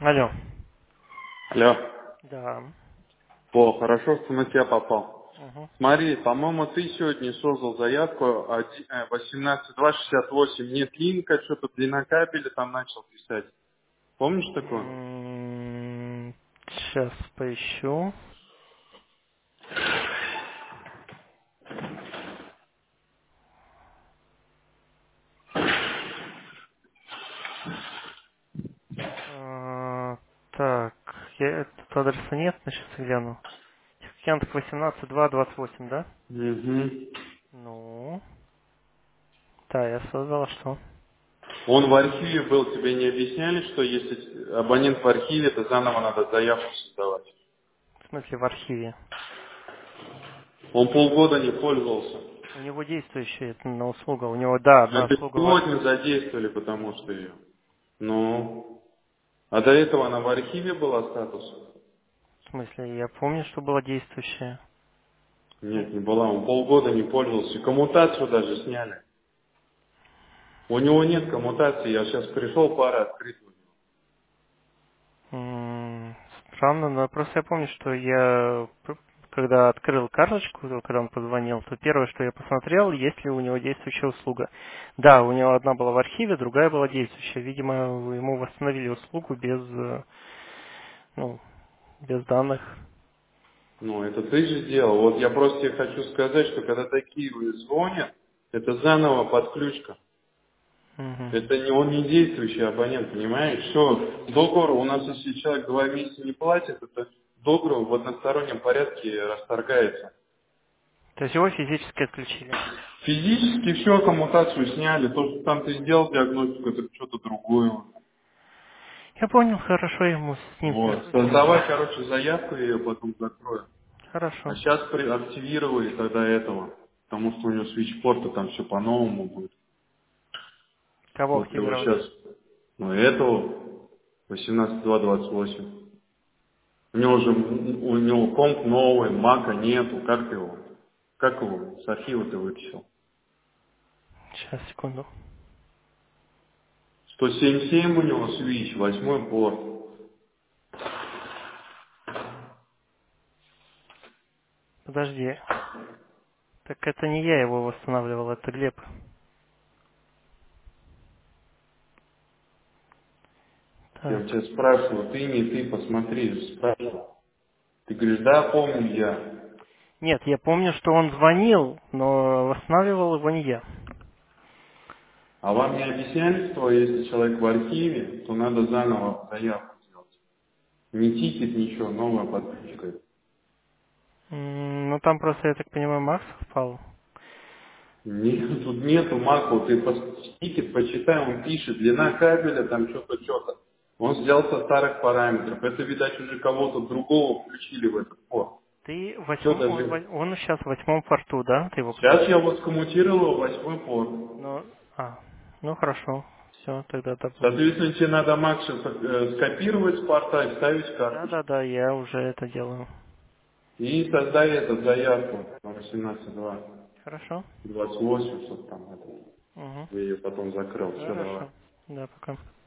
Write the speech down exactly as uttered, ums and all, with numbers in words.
Алло. Алло. Да. О, хорошо, что на тебя попал. Угу. Смотри, по-моему, ты сегодня создал заявку восемнадцать два шестьдесят восемь. Нет линка, что-то длина кабеля там начал писать. Помнишь такое? Сейчас поищу. А, так, я этот адреса нет, но сейчас гляну. Кент восемнадцать два двадцать восемь, да? Угу. Ну, да, я создал, что? Он в архиве был, тебе не объясняли, что если абонент в архиве, то заново надо заявку создавать? В смысле в архиве. Он полгода не пользовался. У него действующая это на услуга. У него, да, одна Это услуга в сегодня архиве. задействовали, потому что ее. Ну, а до этого она в архиве была статус? В смысле, я помню, что была действующая. Ну, Нет, не была. Он полгода не пользовался. Коммутацию даже сняли. У него нет коммутации. Я сейчас пришел, пара открыть у него. м, странно, но просто я помню, что я, п- когда открыл карточку, когда он позвонил, то первое, что я посмотрел, есть ли у него действующая услуга. Да, у него одна была в архиве, другая была действующая. Видимо, ему восстановили услугу без, э, ну, без данных. Ну, это ты же сделал. Вот я просто тебе хочу сказать, что когда такие вы звонят, это заново подключка. Мгм. Это не он не действующий абонент, понимаешь? Все, договор у нас, если человек два месяца не платит, это договор в одностороннем порядке расторгается. То есть его физически отключили. Физически все, коммутацию сняли. То, что там ты сделал диагностику, это что-то другое. Я понял, хорошо, ему с ним Вот. свяжусь. Создавай, короче, заявку, я ее потом закрою. А Хорошо. сейчас активировали тогда этого, потому что у него свитчпорта там все по-новому будет. Кого Вот его активировать? сейчас, ну этого, восемнадцать два двадцать восемь. У него же, у него комп новый, мака нету, как ты его, как его с архива ты вытащил? Сейчас, секунду. сто семьдесят семь у него свич, восьмой порт. Подожди. Так это не я его восстанавливал, это Глеб. Я у Так. тебя спрашиваю, ты не ты, посмотри, спрашиваю. Ты говоришь, да, помню я. Нет, я помню, что он звонил, но восстанавливал его не я. А вам не объясняли, что если человек в архиве, то надо заново заявку сделать? Не тикет, ничего, новая подключка. М, Ну там просто, я так понимаю, Макс впал. Нет, тут нету Маку, ты пос- тикет почитай, он пишет, длина кабеля, там что-то, что-то. Он взял со старых параметров. Это, видать, уже кого-то другого включили в этот порт. Ты Все восьм... он, даже... во- он сейчас в восьмом порту, да? Ты его Сейчас я подключил? вот скоммутировал восьмой порт. Ну, а, ну хорошо. Все, тогда да будет. Соответственно, тебе надо Макса э, скопировать с порта и вставить в Да, да, карточку. да, я уже это делаю. И создай эту заявку на восемнадцать два Хорошо? двадцать восемь, чтобы там это. Угу. Я ее потом закрыл. Все, давай. Хорошо. Да, пока.